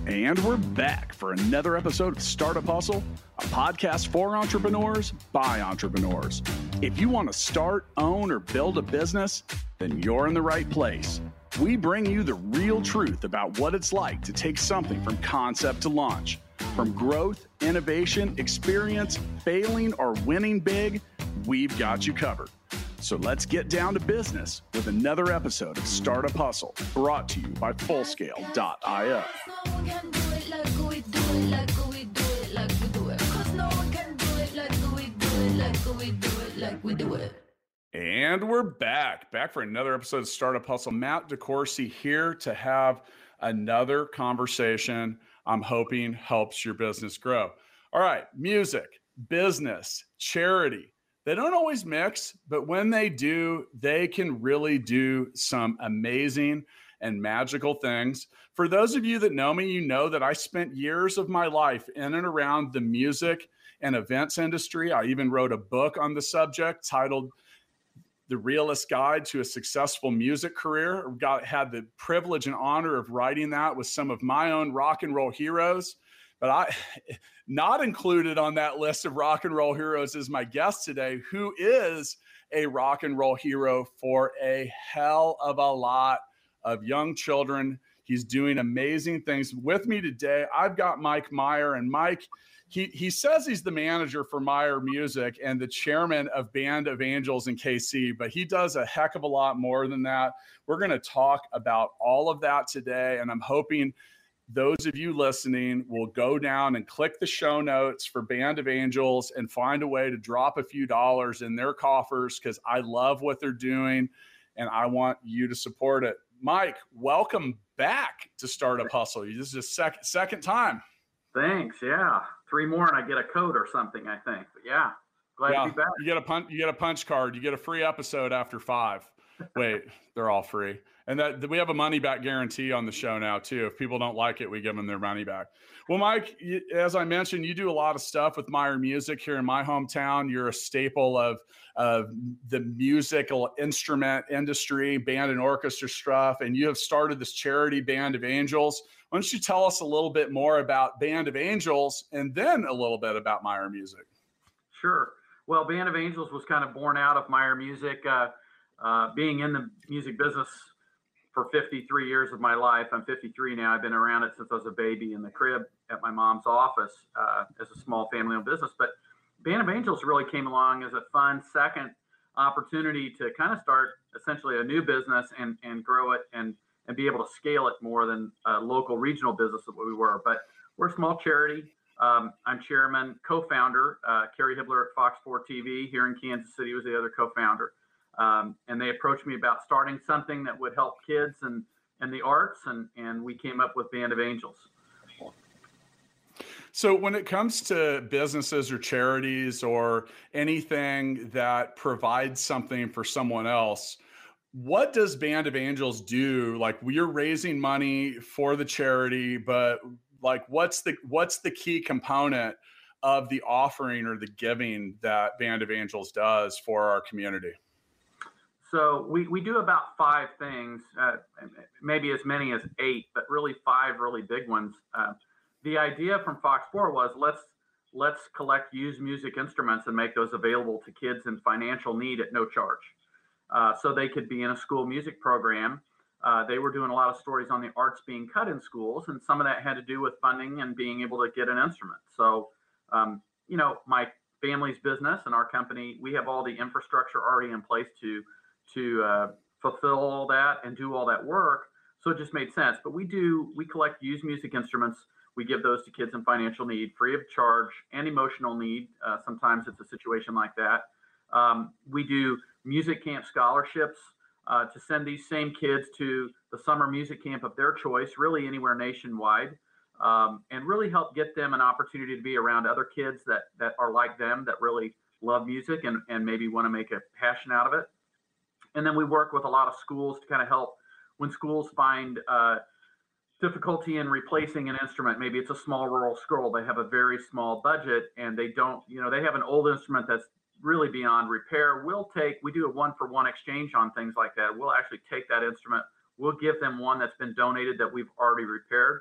And we're back for another episode of Startup Hustle, a podcast for entrepreneurs by entrepreneurs. If you want to start, own, or build a business, then you're in the right place. We bring you the real truth about what it's like to take something from concept to launch. From growth, innovation, experience, failing, or winning big, we've got you covered. So let's get down to business with another episode of Startup Hustle, brought to you by Fullscale.io. And we're back for another episode of Startup Hustle. Matt DeCoursey here to have another conversation I'm hoping helps your business grow. All right, music, business, charity. They don't always mix, but when they do, they can really do some amazing and magical things. For those of you that know me, you know that I spent years of my life in and around the music and events industry. I even wrote a book on the subject titled The Realist Guide to a Successful Music Career. Had the privilege and honor of writing that with some of my own rock and roll heroes. But not included on that list of rock and roll heroes is my guest today, who is a rock and roll hero for a hell of a lot of young children. He's doing amazing things. With me today, I've got Mike Meyer. And Mike, he says he's the manager for Meyer Music and the chairman of Band of Angels in KC, but he does a heck of a lot more than that. We're going to talk about all of that today, and I'm hoping those of you listening will go down and click the show notes for Band of Angels and find a way to drop a few dollars in their coffers, because I love what they're doing and I want you to support it. Mike, welcome back to Startup Hustle. This is a second time. Thanks. Yeah. 3 more and I get a code or something, I think. But yeah, glad to be back. You get a punch card. You get a free episode after 5. Wait, they're all free. And that we have a money back guarantee on the show now too. If people don't like it, we give them their money back. Well, Mike, as I mentioned, you do a lot of stuff with Meyer Music here in my hometown. You're a staple of the musical instrument industry, band and orchestra stuff, and you have started this charity, Band of Angels. Why don't you tell us a little bit more about Band of Angels and then a little bit about Meyer Music? Sure. Well, Band of Angels was kind of born out of Meyer Music. Being in the music business for 53 years of my life. I'm 53 now. I've been around it since I was a baby in the crib at my mom's office as a small family-owned business. But Band of Angels really came along as a fun second opportunity to kind of start essentially a new business and grow it and be able to scale it more than a local regional business that we were. But we're a small charity. I'm chairman, co-founder. Kerry Hibbler at Fox 4 TV here in Kansas City was the other co-founder. And they approached me about starting something that would help kids and the arts, and we came up with Band of Angels. So when it comes to businesses or charities or anything that provides something for someone else, what does Band of Angels do? Like, we're raising money for the charity, but like, what's the key component of the offering or the giving that Band of Angels does for our community? So we do about 5 things, maybe as many as 8, but really 5 really big ones. The idea from Fox 4 was let's collect used music instruments and make those available to kids in financial need at no charge. So they could be in a school music program. They were doing a lot of stories on the arts being cut in schools, and some of that had to do with funding and being able to get an instrument. So, my family's business and our company, we have all the infrastructure already in place to fulfill all that and do all that work. So it just made sense. But we collect used music instruments. We give those to kids in financial need, free of charge, and emotional need. Sometimes it's a situation like that. We do music camp scholarships to send these same kids to the summer music camp of their choice, really anywhere nationwide, and really help get them an opportunity to be around other kids that are like them, that really love music and maybe want to make a passion out of it. And then we work with a lot of schools to kind of help when schools find difficulty in replacing an instrument. Maybe it's a small rural school. They have a very small budget and they don't, they have an old instrument that's really beyond repair. We do a 1-for-1 exchange on things like that. We'll actually take that instrument. We'll give them one that's been donated that we've already repaired.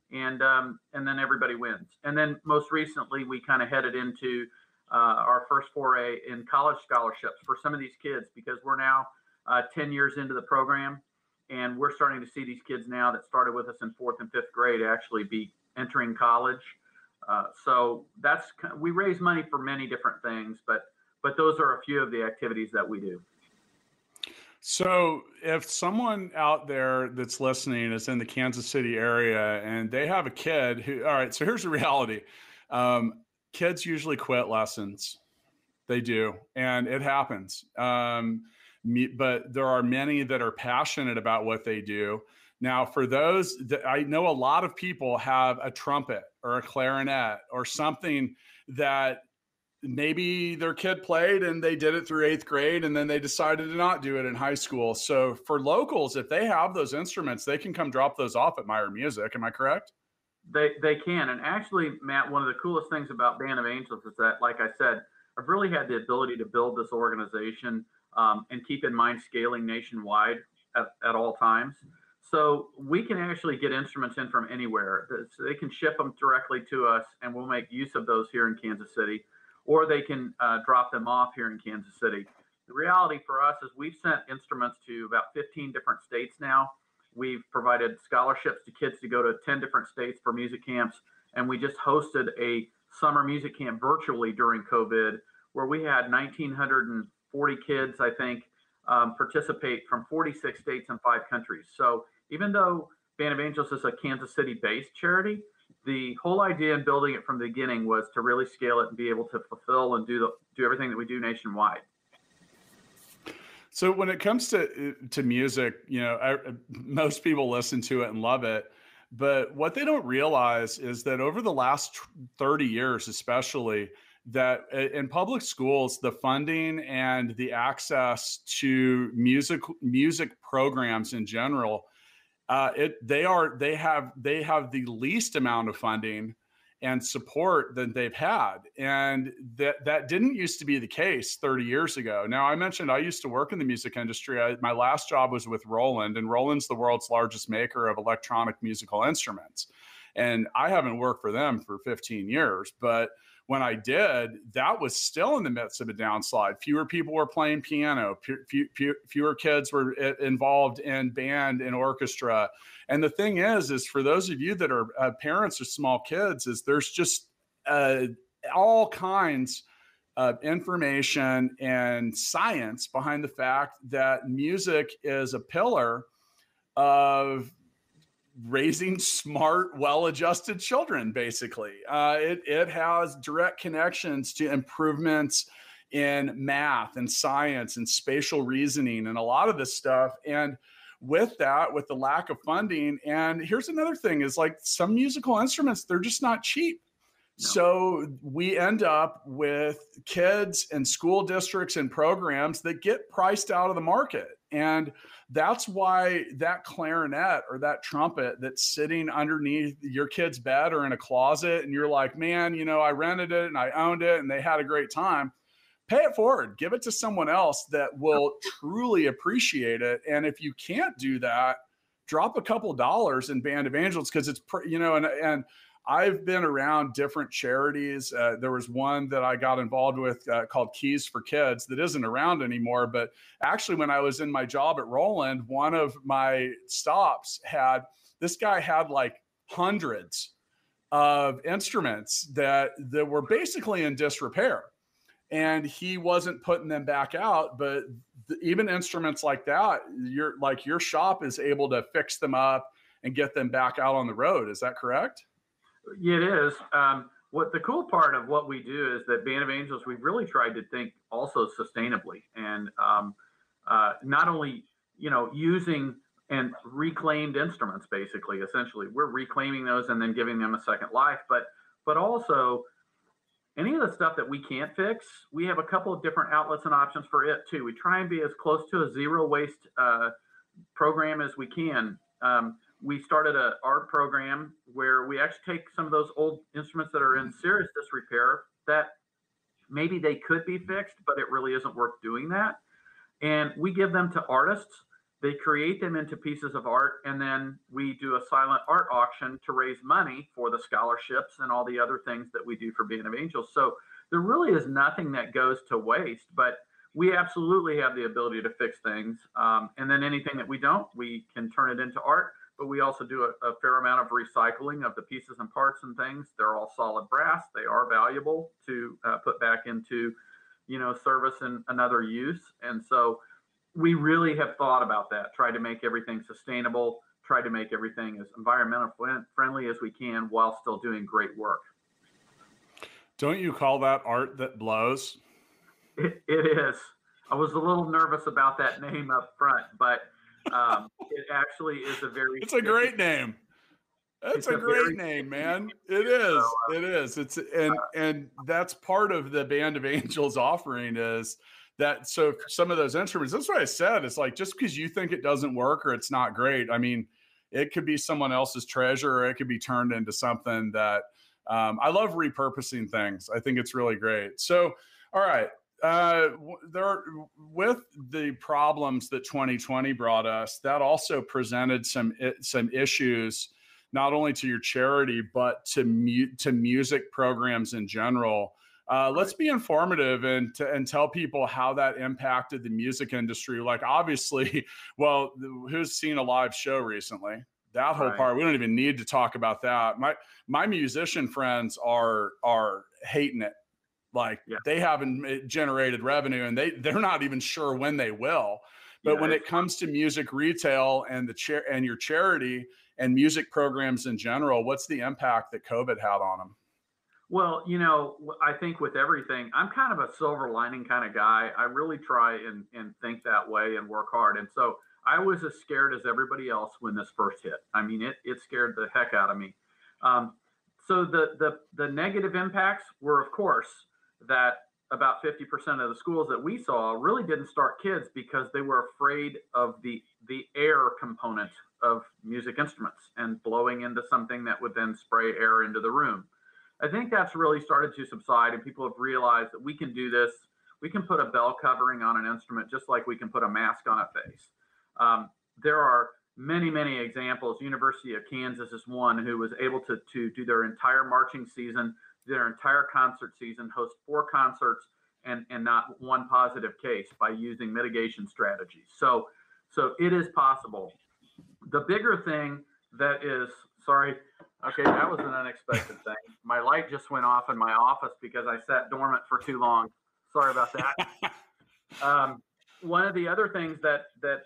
and then everybody wins. And then most recently, we kind of headed into our first foray in college scholarships for some of these kids, because we're now 10 years into the program, and we're starting to see these kids now that started with us in 4th and 5th grade actually be entering college. So we raise money for many different things, but those are a few of the activities that we do. So, if someone out there that's listening is in the Kansas City area and they have a kid who, all right, so here's the reality. Kids usually quit lessons. They do, and it happens. But there are many that are passionate about what they do. Now, for those that I know, a lot of people have a trumpet or a clarinet or something that maybe their kid played and they did it through 8th grade and then they decided to not do it in high school. So for locals, if they have those instruments, they can come drop those off at Meyer Music. Am I correct? They can. And actually, Matt, one of the coolest things about Band of Angels is that, like I said, I've really had the ability to build this organization and keep in mind scaling nationwide at all times. So we can actually get instruments in from anywhere. So they can ship them directly to us, and we'll make use of those here in Kansas City, or they can drop them off here in Kansas City. The reality for us is we've sent instruments to about 15 different states now. We've provided scholarships to kids to go to 10 different states for music camps. And we just hosted a summer music camp virtually during COVID, where we had 1,940 kids, I think, participate from 46 states and 5 countries. So even though Band of Angels is a Kansas City-based charity, the whole idea in building it from the beginning was to really scale it and be able to fulfill and do everything that we do nationwide. So when it comes to music, most people listen to it and love it, but what they don't realize is that over the last 30 years, especially, that in public schools, the funding and the access to music programs in general, they have the least amount of funding and support that they've had. And that didn't used to be the case 30 years ago. Now, I mentioned I used to work in the music industry. My last job was with Roland, and Roland's the world's largest maker of electronic musical instruments. And I haven't worked for them for 15 years, but when I did, that was still in the midst of a downslide. Fewer people were playing piano. Fewer kids were involved in band and orchestra. And the thing is for those of you that are parents of small kids, is there's just all kinds of information and science behind the fact that music is a pillar of raising smart, well-adjusted children, basically. It has direct connections to improvements in math and science and spatial reasoning and a lot of this stuff. And with that, with the lack of funding, and here's another thing is like some musical instruments, they're just not cheap. No. So we end up with kids and school districts and programs that get priced out of the market. And that's why that clarinet or that trumpet that's sitting underneath your kid's bed or in a closet, and you're like, man, I rented it and I owned it and they had a great time. Pay it forward, give it to someone else that will truly appreciate it. And if you can't do that, drop a couple dollars in Band of Angels, because it's, and I've been around different charities. There was one that I got involved with called Keys for Kids that isn't around anymore. But actually, when I was in my job at Roland, one of my stops this guy had like hundreds of instruments that were basically in disrepair. And he wasn't putting them back out. But even instruments like that, your shop is able to fix them up and get them back out on the road. Is that correct? Yeah, it is. What the cool part of what we do is that Band of Angels, we've really tried to think also sustainably, and not only using and reclaimed instruments. Essentially, we're reclaiming those and then giving them a second life. But also any of the stuff that we can't fix, we have a couple of different outlets and options for it too. We try and be as close to a zero waste program as we can. We started an art program where we actually take some of those old instruments that are in serious disrepair that maybe they could be fixed, but it really isn't worth doing that. And we give them to artists They create them into pieces of art, and then we do a silent art auction to raise money for the scholarships and all the other things that we do for Band of Angels. So there really is nothing that goes to waste, but we absolutely have the ability to fix things. And then anything that we don't, we can turn it into art, but we also do a fair amount of recycling of the pieces and parts and things. They're all solid brass. They are valuable to put back into, service and another use. And so we really have thought about that, try to make everything sustainable, try to make everything as environmental friendly as we can while still doing great work. Don't you call that art that blows? It is. I was a little nervous about that name up front, but it actually is a very. It's a great name. It's a great name, man. It is. It is. It's and that's part of the Band of Angels offering is that. So some of those instruments, that's what I said. It's like, just because you think it doesn't work or it's not great, I mean, it could be someone else's treasure, or it could be turned into something that I love repurposing things. I think it's really great. So, all right. With the problems that 2020 brought us, that also presented some issues, not only to your charity, but to music programs in general. Let's be informative and tell people how that impacted the music industry. Like, obviously, well, who's seen a live show recently? That whole part, we don't even need to talk about that. My musician friends are hating it. Like, they haven't generated revenue, and they're not even sure when they will. But when it comes to music retail and and your charity and music programs in general, what's the impact that COVID had on them? Well, I think with everything, I'm kind of a silver lining kind of guy. I really try and think that way and work hard. And so I was as scared as everybody else when this first hit. I mean, it scared the heck out of me. So the negative impacts were, of course, that about 50% of the schools that we saw really didn't start kids because they were afraid of the air component of music instruments and blowing into something that would then spray air into the room. I think that's really started to subside, and people have realized that we can do this. We can put a bell covering on an instrument just like we can put a mask on a face. There are many, many examples. University of Kansas is one who was able to do their entire marching season, their entire concert season, host 4 concerts, and not one positive case by using mitigation strategies. So it is possible. The bigger thing that is, okay, that was an unexpected thing. My light just went off in my office because I sat dormant for too long. Sorry about that. One of the other things that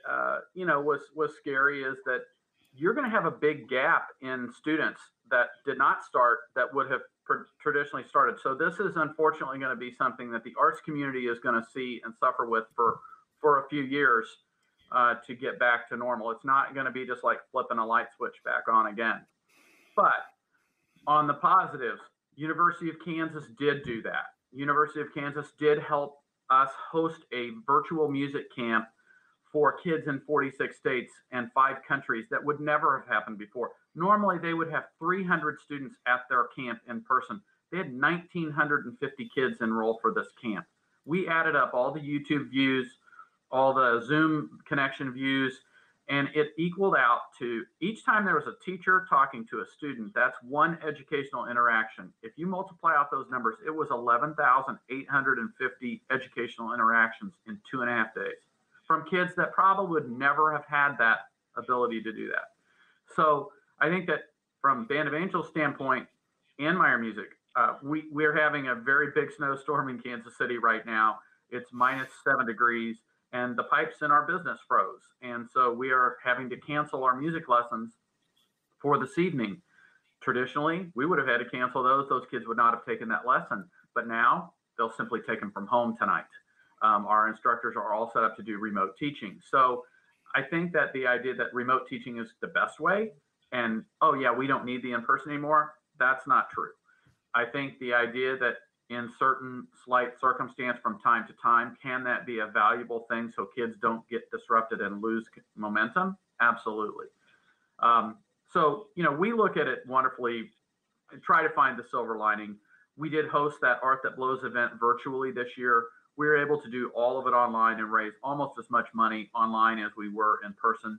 was scary is that you're going to have a big gap in students that did not start that would have traditionally started. So this is unfortunately going to be something that the arts community is going to see and suffer with for a few years to get back to normal. It's not going to be just like flipping a light switch back on again. But on the positives, University of Kansas did do that. University of Kansas did help us host a virtual music camp for kids in 46 states and 5 countries that would never have happened before. Normally, they would have 300 students at their camp in person. They had 1,950 kids enroll for this camp. We added up all the YouTube views, all the Zoom connection views, and it equaled out to each time there was a teacher talking to a student, that's one educational interaction. If you multiply out those numbers, it was 11,850 educational interactions in 2.5 days from kids that probably would never have had that ability to do that. So I think that from Band of Angels standpoint and Meyer Music, we're having a very big snowstorm in Kansas City right now. It's -7 degrees. And the pipes in our business froze. And so we are having to cancel our music lessons for this evening. Traditionally, we would have had to cancel those. Those kids would not have taken that lesson. But now they'll simply take them from home tonight. Our instructors are all set up to do remote teaching. So I think that the idea that remote teaching is the best way and, oh, yeah, we don't need the in-person anymore, that's not true. I think the idea that in certain slight circumstance from time to time, can that be a valuable thing so kids don't get disrupted and lose momentum? Absolutely. So, we look at it wonderfully and try to find the silver lining. We did host that Art That Blows event virtually this year. we were able to do all of it online and raise almost as much money online as we were in person.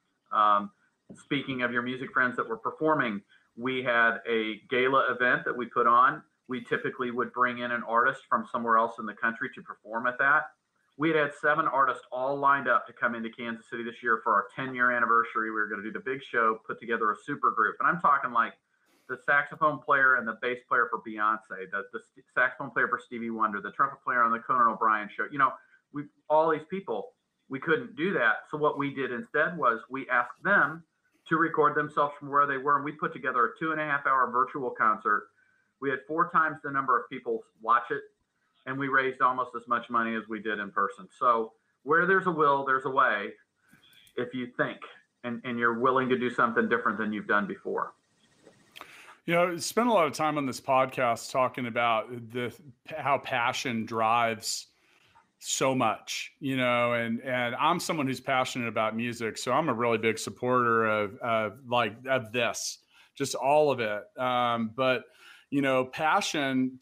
Speaking of your music friends that were performing, we had a gala event that we put on. We typically would bring in an artist from somewhere else in the country to perform at that. We had 7 artists all lined up to come into Kansas City this year for our 10-year anniversary. We were going to do the big show, put together a super group. And I'm talking like the saxophone player and the bass player for Beyonce, the saxophone player for Stevie Wonder, the trumpet player on the Conan O'Brien show. All these people, we couldn't do that. So what we did instead was we asked them to record themselves from where they were. And we put together a 2.5-hour virtual concert. We had 4 times the number of people watch it, and we raised almost as much money as we did in person. So where there's a will, there's a way, if you think and you're willing to do something different than you've done before. Spend a lot of time on this podcast talking about how passion drives so much, and I'm someone who's passionate about music. So I'm a really big supporter of this, just all of it. But passion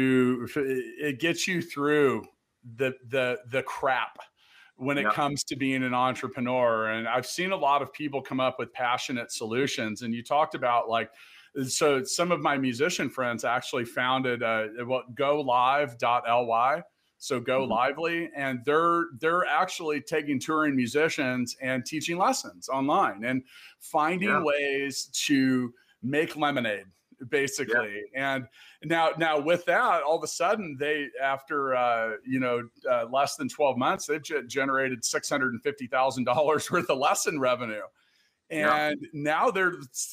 it gets you through the crap when it comes to being an entrepreneur. And I've seen a lot of people come up with passionate solutions. And you talked about so some of my musician friends actually founded GoLive.ly. So Go Lively, and they're actually taking touring musicians and teaching lessons online and finding ways to make lemonade, basically. And now with that, all of a sudden they, after less than 12 months, they've generated $650,000 worth of lesson revenue. And now as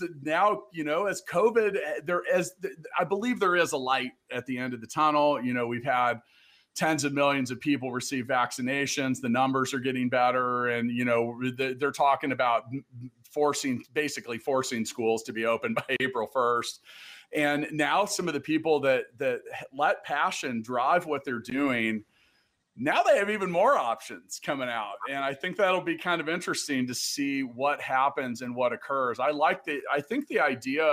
COVID, I believe there is a light at the end of the tunnel. We've had tens of millions of people receive vaccinations. The numbers are getting better. And, they're talking about basically forcing schools to be open by April 1st. And now some of the people that let passion drive what they're doing, now they have even more options coming out. And I think that'll be kind of interesting to see what happens and what occurs. I think the idea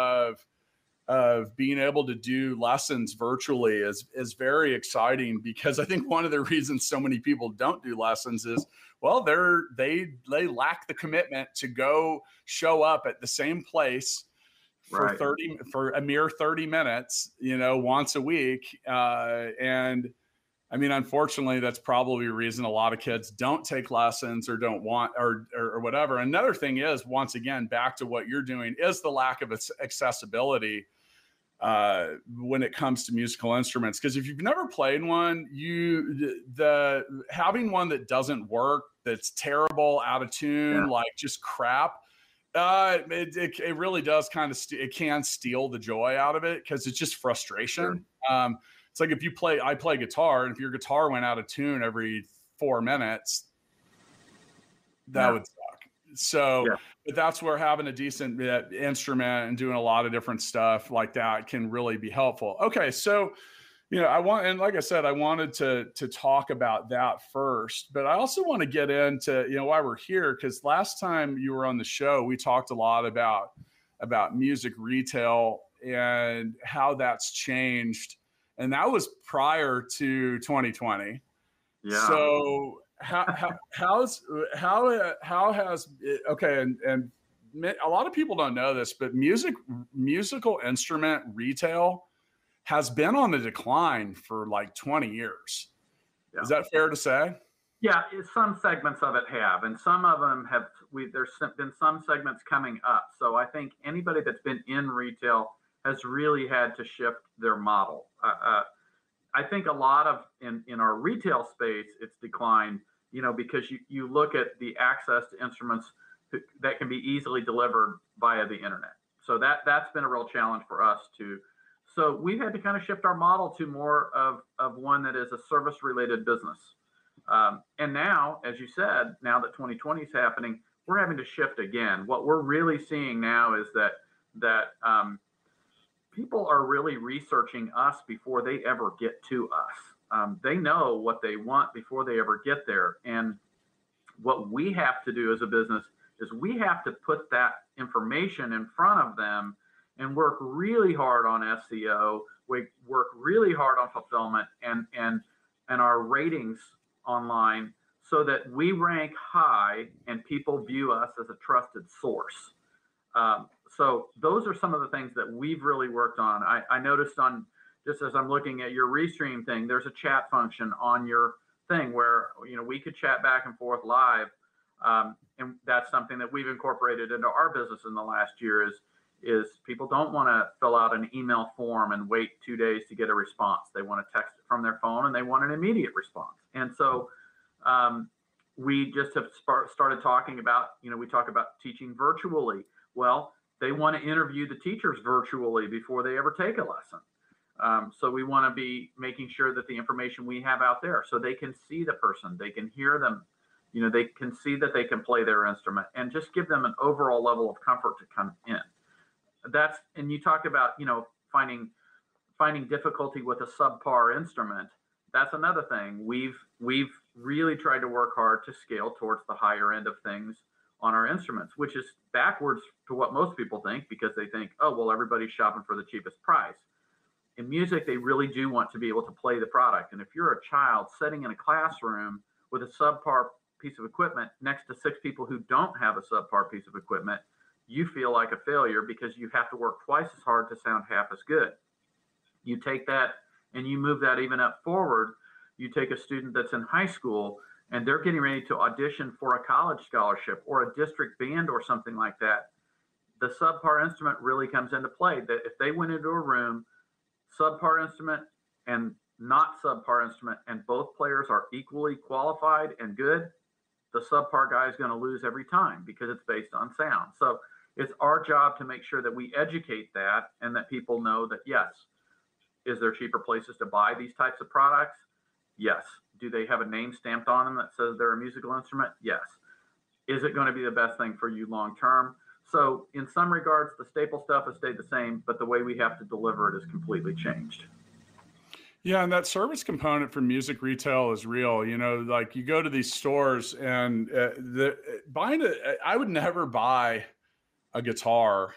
of being able to do lessons virtually is very exciting, because I think one of the reasons so many people don't do lessons is, well, they lack the commitment to go show up at the same place for a mere 30 minutes, once a week. And I mean, unfortunately, that's probably a reason a lot of kids don't take lessons or don't want or whatever. Another thing is, once again, back to what you're doing, is the lack of accessibility when it comes to musical instruments. Because if you've never played one, having one that doesn't work, that's terrible, out of tune, like just crap, it really does kind of it can steal the joy out of it, because it's just frustration. Sure. It's like I play guitar, and if your guitar went out of tune every 4 minutes, that would suck. So, but that's where having a decent instrument and doing a lot of different stuff like that can really be helpful. Okay. So, like I said, I wanted to talk about that first, but I also want to get into, why we're here. Cause last time you were on the show, we talked a lot about music retail and how that's changed. And that was prior to 2020. Yeah. So how has and a lot of people don't know this, but musical instrument retail has been on the decline for like 20 years. Yeah. Is that fair to say? Yeah, some segments of it have, and some of them have. There's been some segments coming up. So I think anybody that's been in retail has really had to shift their model. I think a lot of in our retail space, it's declined, because you look at the access to instruments that can be easily delivered via the internet. So that's been a real challenge for us too. So we've had to kind of shift our model to more of one that is a service related business. And now, as you said, now that 2020 is happening, we're having to shift again. What we're really seeing now is that people are really researching us before they ever get to us. They know what they want before they ever get there. And what we have to do as a business is we have to put that information in front of them and work really hard on SEO. We work really hard on fulfillment and and our ratings online so that we rank high and people view us as a trusted source. So those are some of the things that we've really worked on. I noticed on, just as I'm looking at your Restream thing, there's a chat function on your thing where, you know, we could chat back and forth live. And that's something that we've incorporated into our business in the last year is people don't want to fill out an email form and wait 2 days to get a response. They want to text it from their phone and they want an immediate response. And so we just have started talking about, you know, we talk about teaching virtually. Well, they want to interview the teachers virtually before they ever take a lesson. So we want to be making sure that the information we have out there so they can see the person, they can hear them, you know, they can see that they can play their instrument and just give them an overall level of comfort to come in. That's, and you talked about, you know, finding difficulty with a subpar instrument. That's another thing. We've really tried to work hard to scale towards the higher end of things on our instruments, which is backwards to what most people think, because they think, oh, well, everybody's shopping for the cheapest price. In music, they really do want to be able to play the product. And if you're a child sitting in a classroom with a subpar piece of equipment next to 6 people who don't have a subpar piece of equipment, you feel like a failure because you have to work twice as hard to sound half as good. You take that and you move that even up forward. You take a student that's in high school and they're getting ready to audition for a college scholarship or a district band or something like that. The subpar instrument really comes into play. That if they went into a room, subpar instrument and not subpar instrument, and both players are equally qualified and good, the subpar guy is going to lose every time because it's based on sound. So it's our job to make sure that we educate that and that people know that, yes, is there cheaper places to buy these types of products? Yes. Do they have a name stamped on them that says they're a musical instrument? Yes. Is it going to be the best thing for you long term? So in some regards, the staple stuff has stayed the same, but the way we have to deliver it is completely changed. Yeah, and that service component for music retail is real. You know, like you go to these stores and I would never buy a guitar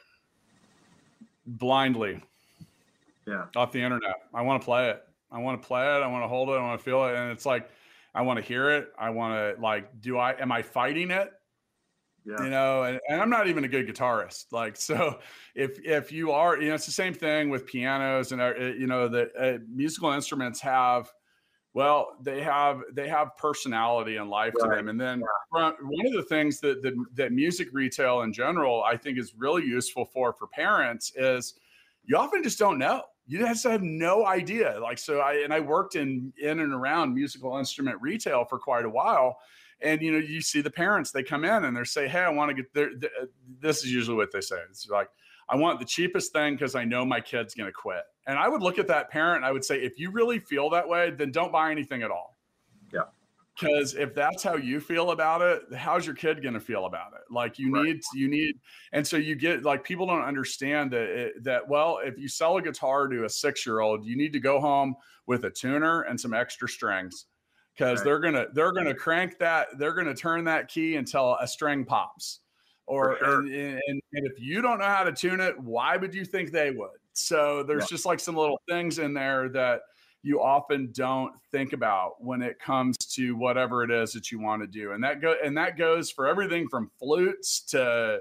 blindly. Yeah. Off the internet. I want to play it. I want to play it. I want to hold it. I want to feel it. And it's like, I want to hear it. I want to like, am I fighting it? Yeah. You know, and I'm not even a good guitarist. Like, so if you are, you know, it's the same thing with pianos and, you know, the musical instruments have, well, they have personality and life to them. And then one of the things that music retail in general, I think is really useful for parents is you often just don't know. You just have no idea. Like, so I worked in and around musical instrument retail for quite a while. And, you know, you see the parents, they come in and they say, hey, I want to get this is usually what they say. It's like, I want the cheapest thing because I know my kid's going to quit. And I would look at that parent and I would say, if you really feel that way, then don't buy anything at all. Yeah. Because if that's how you feel about it, how's your kid going to feel about it? Like you need, and so you get like, people don't understand that, well, if you sell a guitar to a 6-year-old, you need to go home with a tuner and some extra strings. Because they're gonna crank that, they're gonna turn that key until a string pops. Or and if you don't know how to tune it, why would you think they would? So there's just like some little things in there that you often don't think about when it comes to whatever it is that you want to do. And that goes for everything from flutes to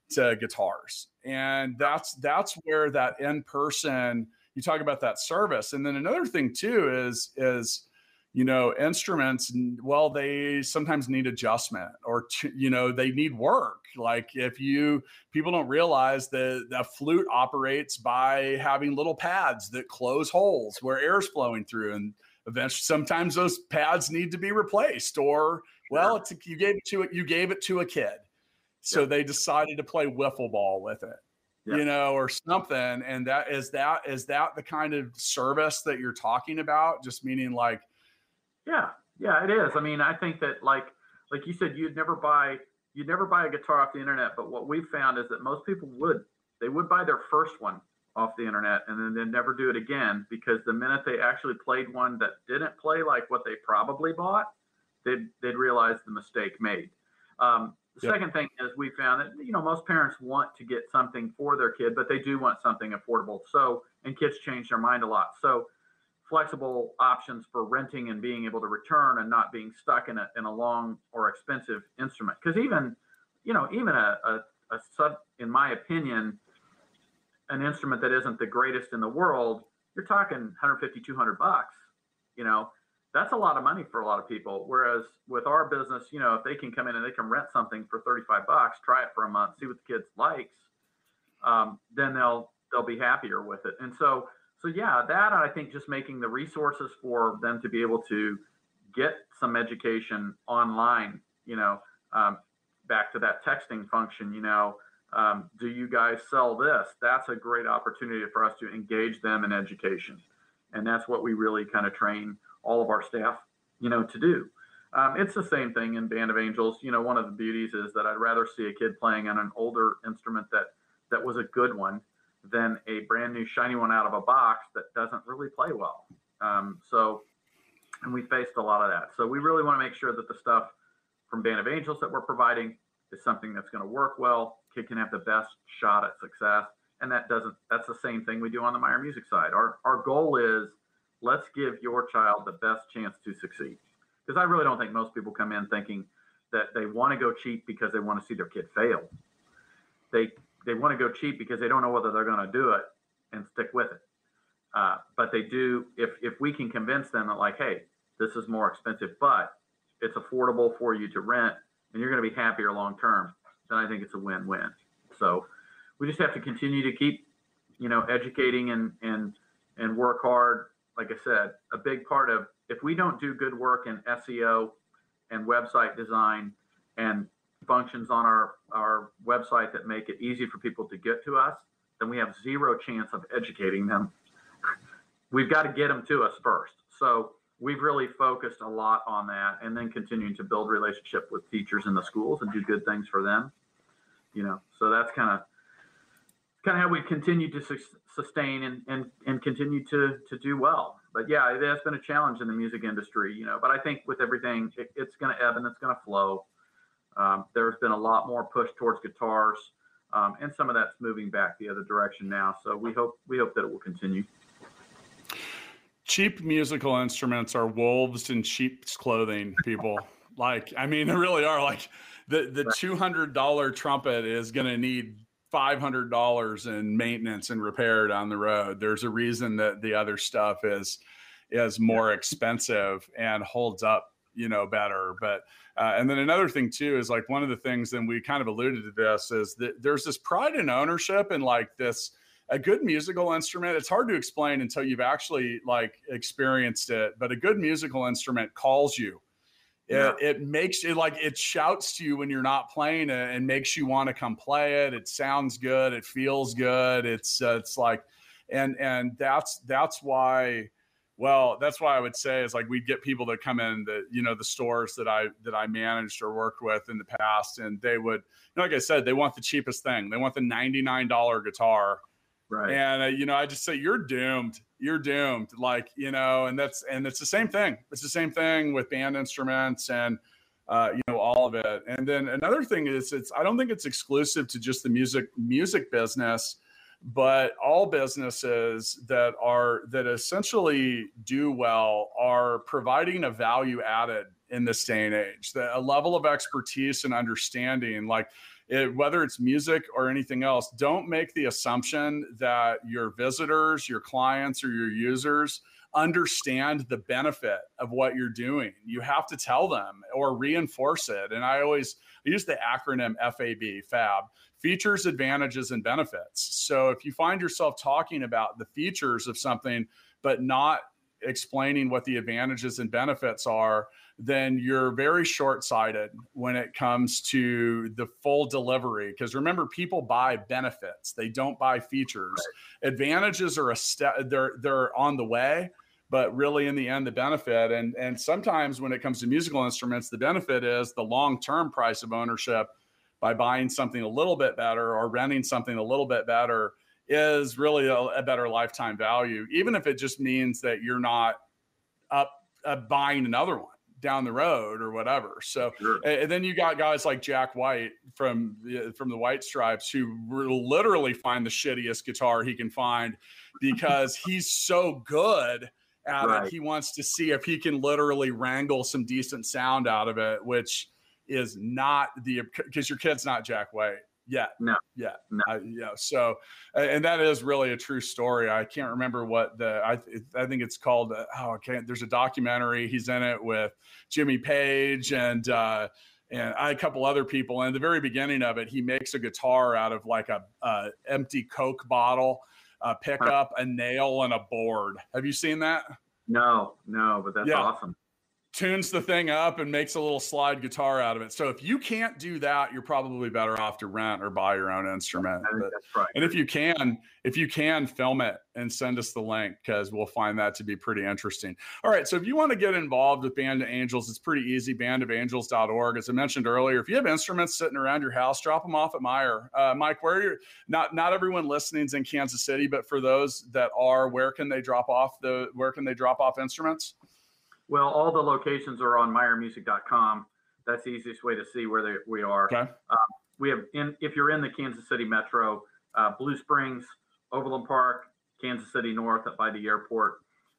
guitars. And that's where that in-person, you talk about that service. And then another thing too is you know, instruments, well, they sometimes need adjustment or, you know, they need work. Like people don't realize that the flute operates by having little pads that close holes where air's flowing through. And eventually, sometimes those pads need to be replaced or, well, you gave it to a kid. So they decided to play wiffle ball with it, you know, or something. And is that the kind of service that you're talking about? Just meaning like, Yeah, it is. I mean, I think that like you said, you'd never buy a guitar off the internet. But what we've found is that most people would buy their first one off the internet and then they'd never do it again, because the minute they actually played one that didn't play like what they probably bought, they'd realize the mistake made. The second thing is we found that, you know, most parents want to get something for their kid, but they do want something affordable. So, and kids change their mind a lot. So flexible options for renting and being able to return and not being stuck in a long or expensive instrument. Because even a sub, in my opinion, an instrument that isn't the greatest in the world, you're talking 150, 200 bucks. That's a lot of money for a lot of people. Whereas with our business, if they can come in and they can rent something for 35 bucks, try it for a month, see what the kid likes, then they'll be happier with it. And so yeah, that, I think, just making the resources for them to be able to get some education online, back to that texting function, do you guys sell this? That's a great opportunity for us to engage them in education. And that's what we really kind of train all of our staff, to do. It's the same thing in Band of Angels. One of the beauties is that I'd rather see a kid playing on an older instrument that was a good one than a brand new shiny one out of a box that doesn't really play well. And we faced a lot of that. So we really want to make sure that the stuff from Band of Angels that we're providing is something that's going to work well. Kid can have the best shot at success. And that's the same thing we do on the Meyer Music side. Our goal is, let's give your child the best chance to succeed. Because I really don't think most people come in thinking that they want to go cheap because they want to see their kid fail. They want to go cheap because they don't know whether they're going to do it and stick with it. But they do, if we can convince them that, like, hey, this is more expensive, but it's affordable for you to rent and you're going to be happier long term, then I think it's a win-win. So we just have to continue to keep, educating and work hard. Like I said, a big part of, if we don't do good work in SEO and website design and functions on our website that make it easy for people to get to us, then we have zero chance of educating them. We've got to get them to us first. So we've really focused a lot on that, and then continuing to build relationship with teachers in the schools and do good things for them. So that's kind of how we continue to sustain and continue to do well. But yeah, it has been a challenge in the music industry, but I think with everything, it's going to ebb and it's going to flow. There's been a lot more push towards guitars, and some of that's moving back the other direction now. So we hope that it will continue. Cheap musical instruments are wolves in sheep's clothing, people. They really are. Like the $200 trumpet is going to need $500 in maintenance and repair down the road. There's a reason that the other stuff is more expensive and holds up, better. But and then another thing too is, like, one of the things, and we kind of alluded to this, is that there's this pride in ownership and a good musical instrument. It's hard to explain until you've actually experienced it, but a good musical instrument calls you. Yeah. It makes it, it shouts to you when you're not playing it and makes you want to come play it. It sounds good. It feels good. It's like, and that's why. Well, that's why I would say is, we'd get people that come in the stores that I managed or worked with in the past, and they would, like I said, they want the cheapest thing. They want the $99 guitar. Right. And, I just say, you're doomed. You're doomed. And it's the same thing. It's the same thing with band instruments and, all of it. And then another thing is, I don't think it's exclusive to just the music business, but all businesses that essentially do well are providing a value added in this day and age, a level of expertise and understanding, whether it's music or anything else. Don't make the assumption that your visitors, your clients, or your users understand the benefit of what you're doing. You have to tell them or reinforce it. And I use the acronym FAB, features, advantages, and benefits. So if you find yourself talking about the features of something, but not explaining what the advantages and benefits are, then you're very short-sighted when it comes to the full delivery. Because remember, people buy benefits. They don't buy features. Right. Advantages are a step, they're on the way, but really in the end, the benefit. And sometimes when it comes to musical instruments, the benefit is the long-term price of ownership by buying something a little bit better or renting something a little bit better is really a better lifetime value, even if it just means that you're not buying another one down the road or whatever. So, sure. And then you got guys like Jack White from the White Stripes, who will literally find the shittiest guitar he can find because he's so good at it. He wants to see if he can literally wrangle some decent sound out of it, which is not because your kid's not Jack White yet. No. So, and that is really a true story. I can't remember what I think it's called. There's a documentary. He's in it with Jimmy Page and a couple other people. And at the very beginning of it, he makes a guitar out of like a empty Coke bottle, a pickup, a nail, and a board. Have you seen that? No, but that's awesome. Tunes the thing up and makes a little slide guitar out of it. So if you can't do that, you're probably better off to rent or buy your own instrument. I think that's right. And if you can film it and send us the link, because we'll find that to be pretty interesting. All right. So if you want to get involved with Band of Angels, it's pretty easy. bandofangels.org. As I mentioned earlier, if you have instruments sitting around your house, drop them off at Meyer. Mike, not everyone listening is in Kansas City, but for those that are, where can they drop off instruments? Well, all the locations are on meyermusic.com. That's the easiest way to see where we are. Okay. We have, if you're in the Kansas City metro, Blue Springs, Overland Park, Kansas City North by the airport,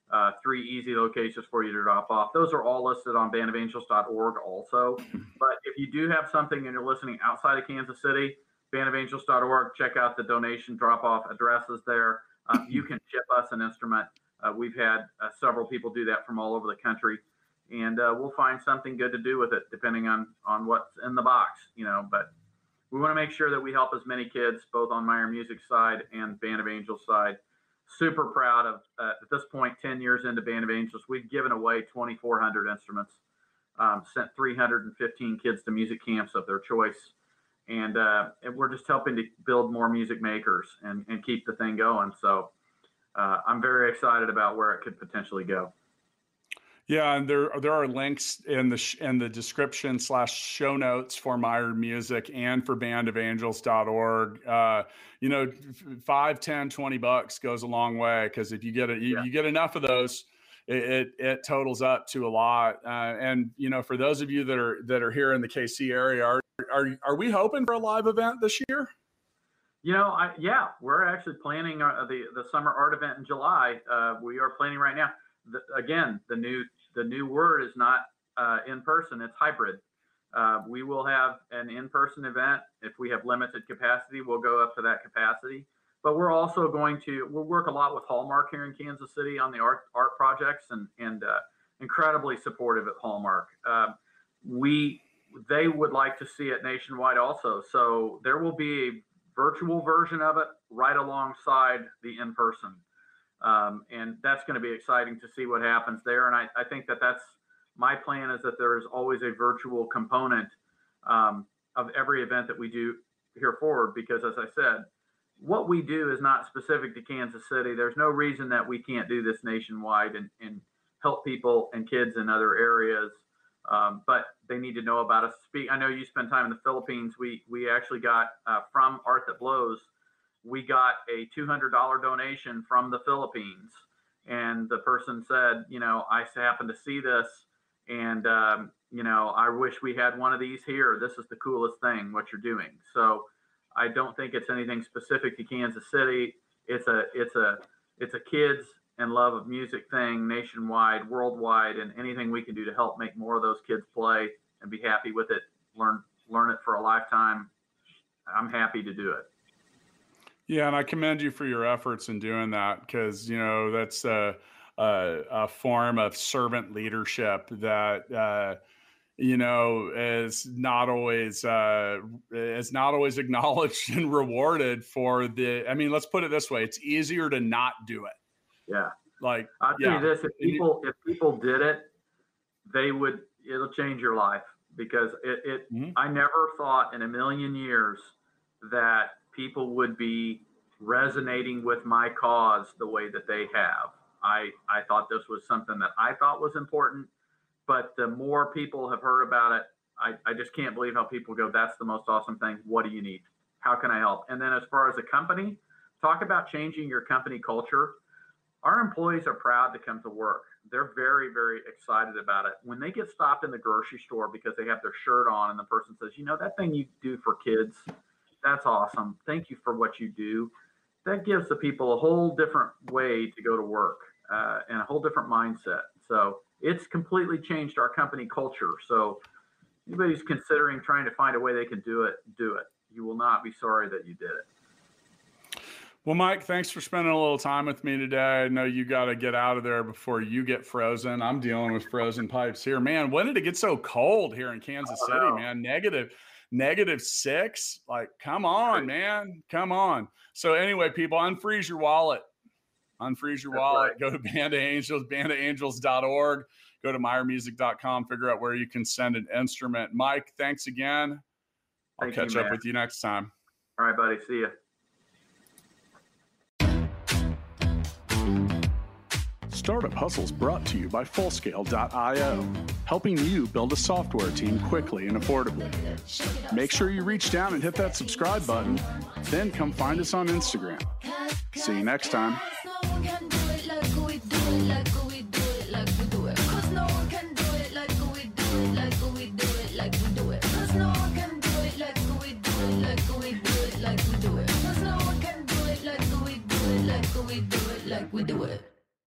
3 easy locations for you to drop off. Those are all listed on bandofangels.org also. But if you do have something and you're listening outside of Kansas City, bandofangels.org, check out the donation drop-off addresses there. You can ship us an instrument. We've had several people do that from all over the country, and we'll find something good to do with it depending on what's in the box, but we want to make sure that we help as many kids, both on Meyer Music side and Band of Angels side. Super proud of, at this point, 10 years into Band of Angels, we've given away 2,400 instruments, sent 315 kids to music camps of their choice. And we're just helping to build more music makers and keep the thing going. So I'm very excited about where it could potentially go. Yeah, and there are links in the description / show notes for Meyer Music and for bandofangels.org. $5, $10, $20 goes a long way, because if you get enough of those, it totals up to a lot. And for those of you that are here in the KC area, are we hoping for a live event this year? We're actually planning the summer art event in July. We are planning right now. The new word is not in person; it's hybrid. We will have an in-person event. If we have limited capacity, we'll go up to that capacity. But we're also we'll work a lot with Hallmark here in Kansas City on the art projects, and incredibly supportive at Hallmark. They would like to see it nationwide also. So there will be a virtual version of it right alongside the in-person. And that's going to be exciting to see what happens there. And I think that's my plan, is that there is always a virtual component of every event that we do here forward, because as I said, what we do is not specific to Kansas City. There's no reason that we can't do this nationwide and help people and kids in other areas. But they need to know about us. I know you spend time in the Philippines. We actually got from Art That Blows, we got a $200 donation from the Philippines, and the person said, I happened to see this, and I wish we had one of these here. This is the coolest thing, what you're doing. So I don't think it's anything specific to Kansas City. It's a kids and love of music thing, nationwide, worldwide, and anything we can do to help make more of those kids play and be happy with it, learn it for a lifetime. I'm happy to do it. Yeah, and I commend you for your efforts in doing that, because that's a form of servant leadership that is not always acknowledged and rewarded for the. I mean, let's put it this way: it's easier to not do it. Yeah. I'll tell you this: if people did it, it'll change your life, because I never thought in a million years that people would be resonating with my cause the way that they have. I thought this was something that I thought was important, but the more people have heard about it, I just can't believe how people go, that's the most awesome thing. What do you need? How can I help? And then as far as a company, talk about changing your company culture. Our employees are proud to come to work. They're very, very excited about it. When they get stopped in the grocery store because they have their shirt on and the person says, that thing you do for kids, that's awesome. Thank you for what you do. That gives the people a whole different way to go to work. and a whole different mindset. So it's completely changed our company culture. So anybody who's considering trying to find a way they can do it, do it. You will not be sorry that you did it. Well, Mike, thanks for spending a little time with me today. I know you got to get out of there before you get frozen. I'm dealing with frozen pipes here. Man, when did it get so cold here in Kansas City, man? -6? Like, come on, man. Come on. So anyway, people, unfreeze your wallet. Unfreeze your wallet. Right. Go to Band of Angels, bandofangels.org. Go to meyermusic.com. Figure out where you can send an instrument. Mike, thanks again. I'll catch up with you next time. All right, buddy. See you. Startup Hustles brought to you by Fullscale.io, helping you build a software team quickly and affordably. Make sure you reach down and hit that subscribe button, then come find us on Instagram. See you next time. We do it.